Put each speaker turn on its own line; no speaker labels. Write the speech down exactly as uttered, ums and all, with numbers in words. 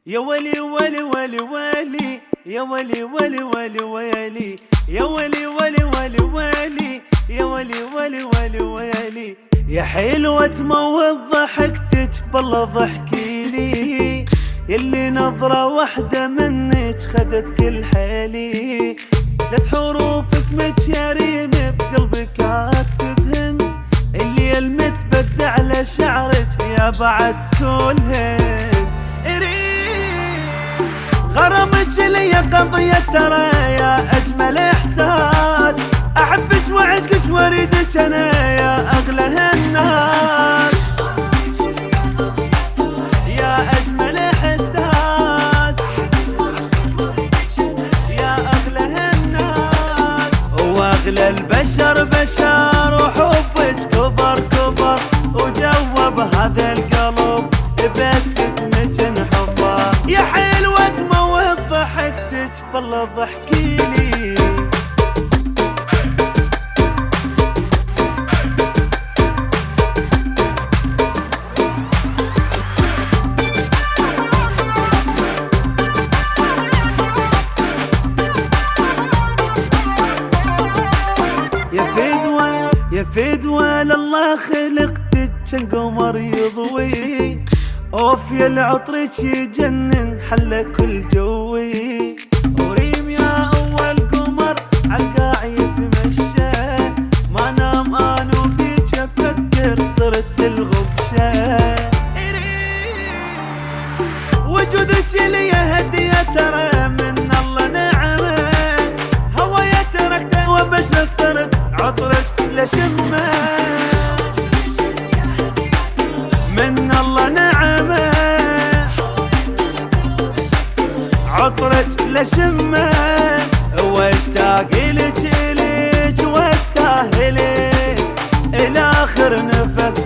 يا ولي ولي ولي ولي يا ولي ولي ولي ولي يا ولي ولي ولي ولي يا ولي ولي ولي ولي يا حلوة تموت ضحكتك بالله ضحكي لي يلي نظرة واحدة منك خدت كل حالي. ثلاث حروف اسمك يا ريم بقلبي كاتبهن اللي المتبدع على شعرك يا بعد كلهن. غرامك لي قضية ترى يا أجمل إحساس أحبك وعشقك واريدك أنا يا أغلى الناس. يا أجمل إحساس يا أغلى الناس وأغلى البشر بشر وحبك كبر كبر وجوب هذا القلب بس اسمك نحبه. يا حلوة تموت ضحكتك بالله ضحكي لي. يا فدوى يا فدوى لله خلقتك القمر يضوي اوف يا العطرك يجنن حل كل جوي. وريم يا اول قمر عالقاع يتمشى ما نام انا وبيك افكر صرت الغبشه. وجودك لي هديه ترى من الله نعمه هوايا تركته وبشر صرت عطرك لشمه من الله نعمه عطرك لشمه واشتاق لك الك واستاهلك الى اخر نفس